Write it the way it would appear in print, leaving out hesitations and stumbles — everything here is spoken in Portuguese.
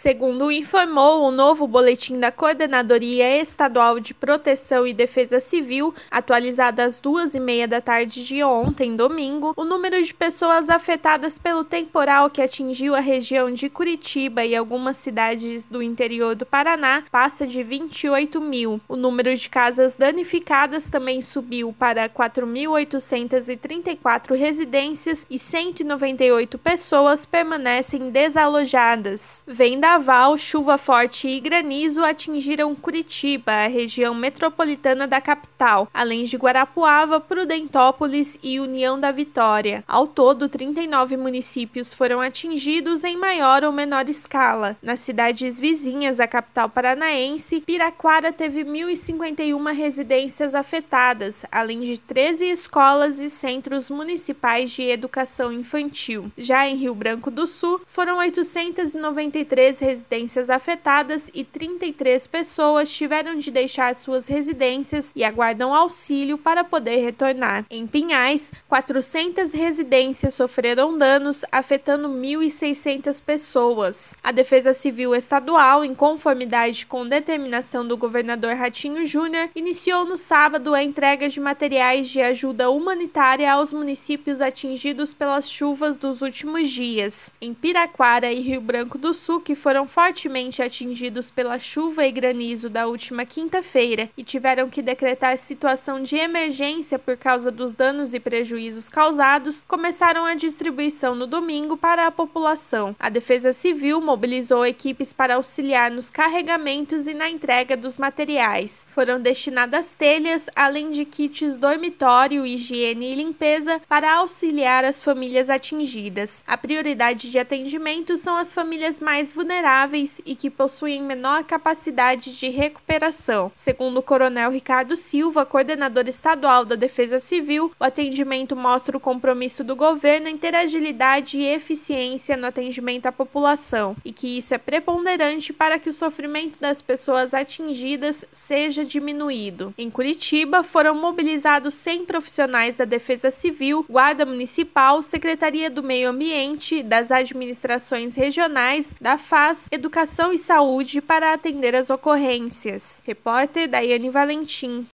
Segundo informou o novo boletim da Coordenadoria Estadual de Proteção e Defesa Civil, atualizado às 2h30 da tarde de ontem, domingo, o número de pessoas afetadas pelo temporal que atingiu a região de Curitiba e algumas cidades do interior do Paraná passa de 28 mil. O número de casas danificadas também subiu para 4.834 residências e 198 pessoas permanecem desalojadas. Vendaval, chuva forte e granizo atingiram Curitiba, a região metropolitana da capital, além de Guarapuava, Prudentópolis e União da Vitória. Ao todo, 39 municípios foram atingidos em maior ou menor escala. Nas cidades vizinhas à capital paranaense, Piraquara teve 1.051 residências afetadas, além de 13 escolas e centros municipais de educação infantil. Já em Rio Branco do Sul, foram 893 residências afetadas e 33 pessoas tiveram de deixar suas residências e aguardam auxílio para poder retornar. Em Pinhais, 400 residências sofreram danos, afetando 1.600 pessoas. A Defesa Civil Estadual, em conformidade com determinação do governador Ratinho Júnior, iniciou no sábado a entrega de materiais de ajuda humanitária aos municípios atingidos pelas chuvas dos últimos dias. Em Piraquara e Rio Branco do Sul, que foram fortemente atingidos pela chuva e granizo da última quinta-feira e tiveram que decretar situação de emergência por causa dos danos e prejuízos causados, começaram a distribuição no domingo para a população. A Defesa Civil mobilizou equipes para auxiliar nos carregamentos e na entrega dos materiais. Foram destinadas telhas, além de kits dormitório, higiene e limpeza para auxiliar as famílias atingidas. A prioridade de atendimento são as famílias mais vulneráveis e que possuem menor capacidade de recuperação. Segundo o Coronel Ricardo Silva, coordenador estadual da Defesa Civil, o atendimento mostra o compromisso do governo em ter agilidade e eficiência no atendimento à população e que isso é preponderante para que o sofrimento das pessoas atingidas seja diminuído. Em Curitiba, foram mobilizados 100 profissionais da Defesa Civil, Guarda Municipal, Secretaria do Meio Ambiente, das administrações regionais, da FAS, Educação e Saúde para atender as ocorrências. Repórter Daiane Valentim.